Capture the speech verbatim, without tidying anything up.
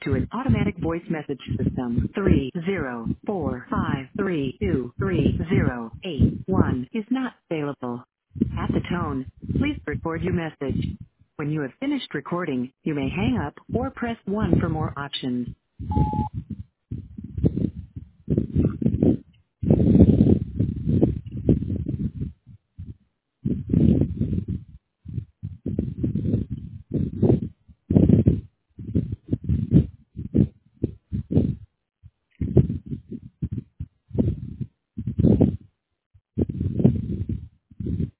to an automatic voice message system. three zero four five three two three zero eight one is not available. At the tone, please record your message. When you have finished recording, you may hang up or press one for more options.